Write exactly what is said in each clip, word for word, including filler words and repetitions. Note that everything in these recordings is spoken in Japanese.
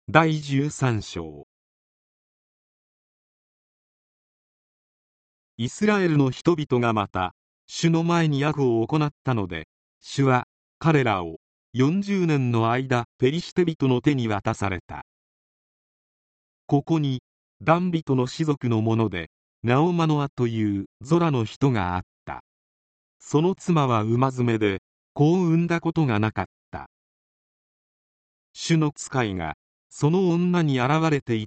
だいじゅうさん章。イスラエルの人々がまた主の前に悪を行ったので、主は彼らをよんじゅうねんの間ペリシテ人の手に渡された。ここにダン人の氏族のものでナオマノアというゾラの人があった。その妻は馬詰めで子を産んだことがなかった。主の使いがその女に現れて言った。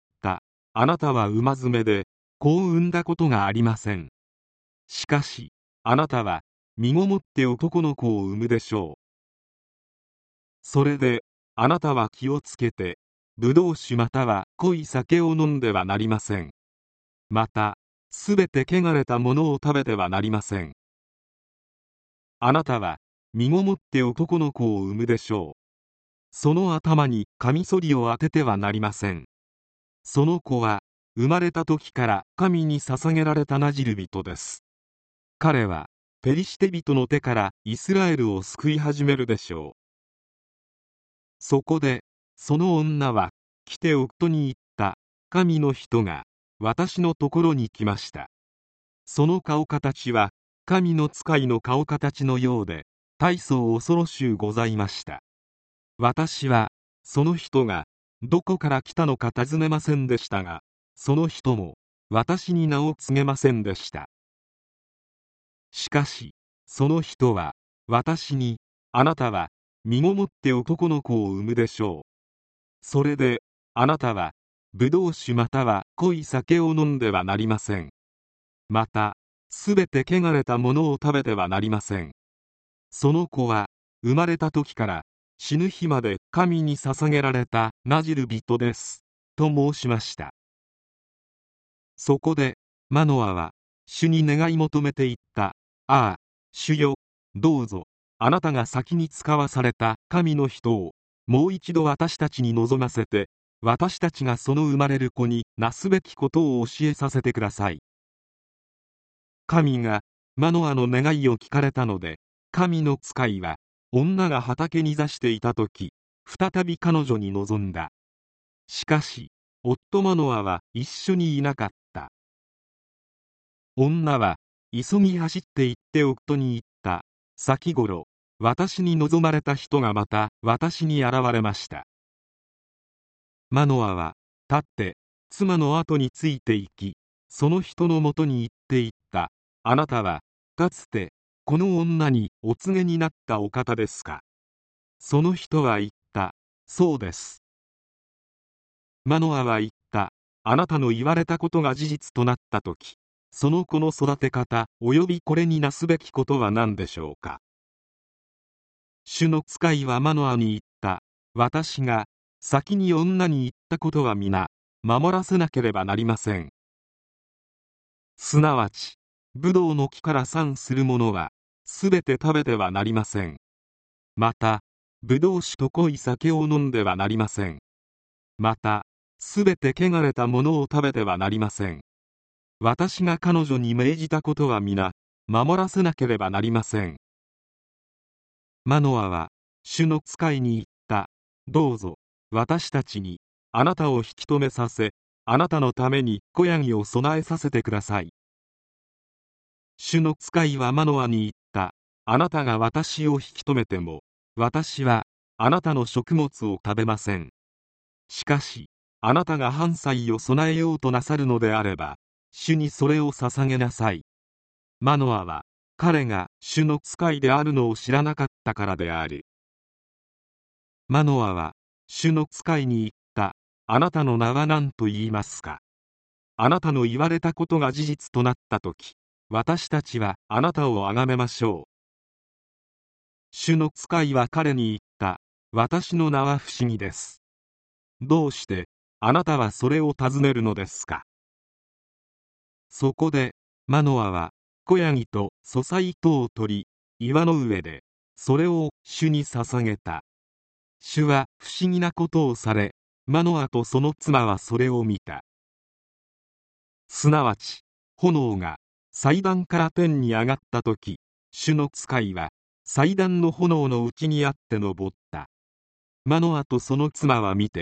あなたは馬詰めで子を産んだことがありません。しかしあなたは身ごもって男の子を産むでしょう。それであなたは気をつけてブドウ酒または濃い酒を飲んではなりません。またすべて汚れたものを食べてはなりません。あなたは身ごもって男の子を産むでしょう。その頭にカミソリを当ててはなりません。その子は生まれた時から神に捧げられたナジル人です。彼はペリシテ人の手からイスラエルを救い始めるでしょう。そこでその女は来て夫に言った。神の人が私のところに来ました。その顔形は神の使いの顔形のようで大層恐ろしゅうございました。私はその人がどこから来たのか尋ねませんでしたが、その人も私に名を告げませんでした。しかしその人は私に、あなたは身ごもって男の子を産むでしょう。それであなたはブドウ酒または濃い酒を飲んではなりません。またすべて汚れたものを食べてはなりません。その子は生まれた時から死ぬ日まで神に捧げられたナジル人ですと申しました。そこでマノアは主に願い求めていった。ああ主よ、どうぞあなたが先に使わされた神の人をもう一度私たちに望ませて、私たちがその生まれる子になすべきことを教えさせてください。神がマノアの願いを聞かれたので、神の使いは女が畑に座していた時再び彼女に臨んだ。しかし夫マノアは一緒にいなかった。女は急ぎ走って行って夫に言った。先頃私に望まれた人がまた私に現れました。マノアは立って妻の後について行き、その人のもとに行って言った。あなたはかつてこの女にお告げになったお方ですか。その人は言った。そうです。マノアは言った。あなたの言われたことが事実となったとき、その子の育て方およびこれになすべきことは何でしょうか。主の使いはマノアに言った。私が先に女に言ったことは皆守らせなければなりません。すなわちブドウの木から産するものはすべて食べてはなりません。またブドウ酒と濃い酒を飲んではなりません。またすべて汚れたものを食べてはなりません。私が彼女に命じたことは皆守らせなければなりません。マノアは主の使いに言った。どうぞ私たちにあなたを引き止めさせ、あなたのために子ヤギを備えさせてください。主の使いはマノアに言った。あなたが私を引き止めても私はあなたの食物を食べません。しかしあなたが飯菜を備えようとなさるのであれば主にそれを捧げなさい。マノアは彼が主の使いであるのを知らなかったからである。マノアは主の使いに言った。あなたの名は何と言いますか。あなたの言われたことが事実となったとき、私たちはあなたを崇めましょう。主の使いは彼に言った。私の名は不思議です。どうしてあなたはそれを尋ねるのですか。そこでマノアは子ヤギと素菜とを取り、岩の上でそれを主に捧げた。主は不思議なことをされ、マノアとその妻はそれを見た。すなわち炎が祭壇から天に上がったとき、主の使いは祭壇の炎の内にあって昇った。マノアとその妻は見て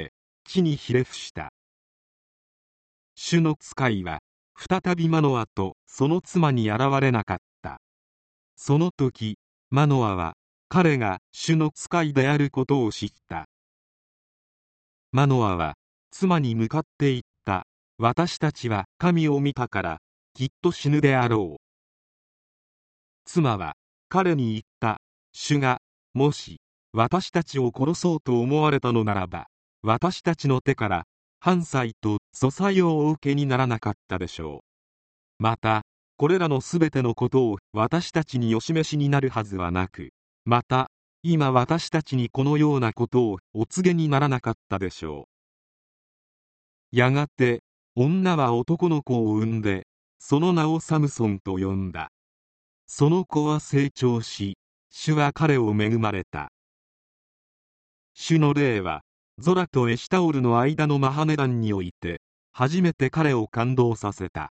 地にひれ伏した。主の使いは再びマノアとその妻に現れなかった。その時マノアは彼が主の使いであることを知った。マノアは妻に向かって言った。私たちは神を見たからきっと死ぬであろう。妻は彼に言った。主がもし私たちを殺そうと思われたのならば、私たちの手から犯罪と訴訟をお受けにならなかったでしょう。またこれらのすべてのことを私たちにお示しになるはずはなく、また今私たちにこのようなことをお告げにならなかったでしょう。やがて女は男の子を産んで、その名をサムソンと呼んだ。その子は成長し、主は彼を恵まれた。主の霊はゾラとエシタオルの間のマハネダンにおいて初めて彼を感動させた。